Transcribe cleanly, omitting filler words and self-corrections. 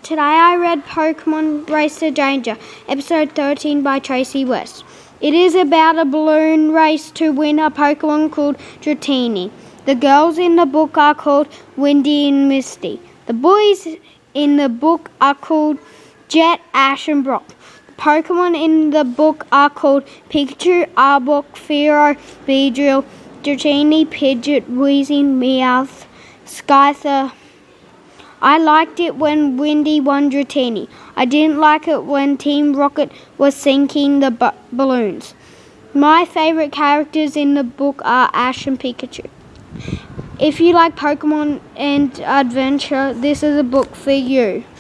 Today I read Pokemon Race to Danger, episode 13 by Tracy West. It is about a balloon race to win a Pokemon called Dratini. The girls in the book are called Windy and Misty. The boys in the book are called Jet, Ash and Brock. The Pokemon in the book are called Pikachu, Arbok, Fearow, Beedrill, Dratini, Pidgeot, Weezing, Meowth, Scyther. I liked it when Windy won Dratini. I didn't like it when Team Rocket was sinking the balloons. My favourite characters in the book are Ash and Pikachu. If you like Pokemon and adventure, this is a book for you.